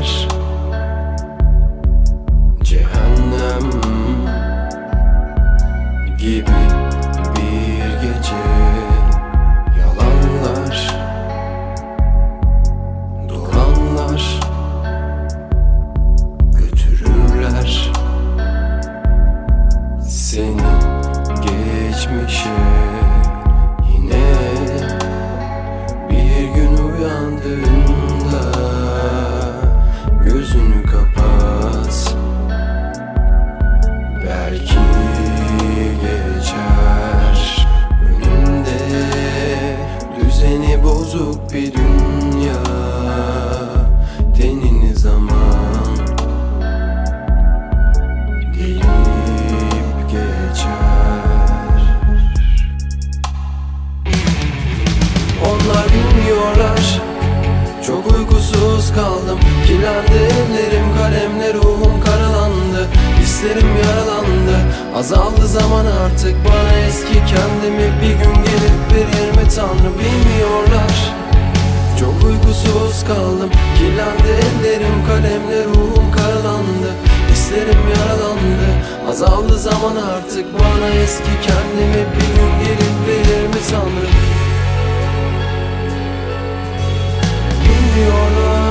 günler cehennem gibi bir gece. Yalanlar, dolanlar götürürler seni geçmişe. Yine bir gün uyandığında gözünü kapat, belki geçer. Önünde düzeni bozuk bir dünya, tenini zaman delip geçer. Onlar bilmiyorlar, çok uykusuz kaldım. Kirlendi ellerim, kalemle ruhum karalandı. Hislerim yaralandı, azaldı zaman artık. Bana eski kendimi bir gün gelip verir mi Tanrı, bilmiyorlar. Çok uykusuz kaldım. Kirlendi ellerim, kalemle ruhum karalandı. Hislerim yaralandı, azaldı zaman artık. Bana eski kendimi bir gün gelip verir mi Tanrı? Bilmiyorlar,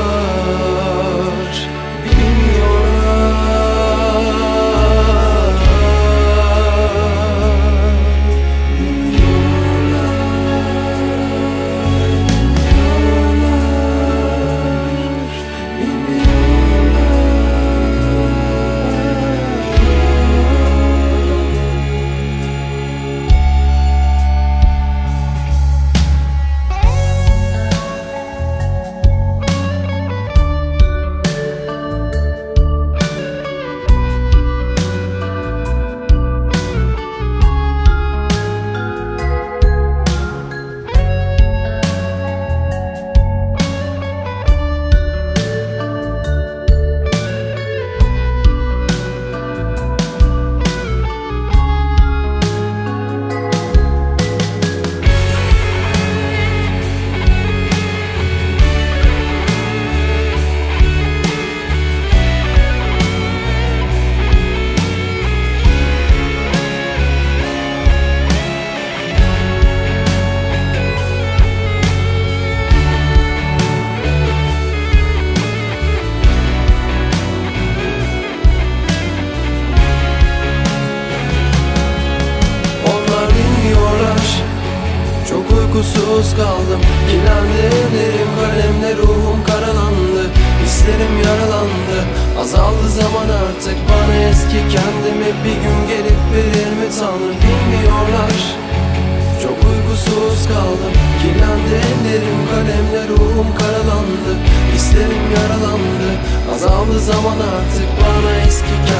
uykusuz kaldım. Kirlendi ellerim, kalemle ruhum karalandı. Hislerim yaralandı, azaldı zaman artık. Bana eski kendimi bir gün gelip verir mi Tanrı, bilmiyorlar. Çok uykusuz kaldım. Kirlendi ellerim, kalemle ruhum karalandı. Hislerim yaralandı, azaldı zaman artık. Bana eski kendimi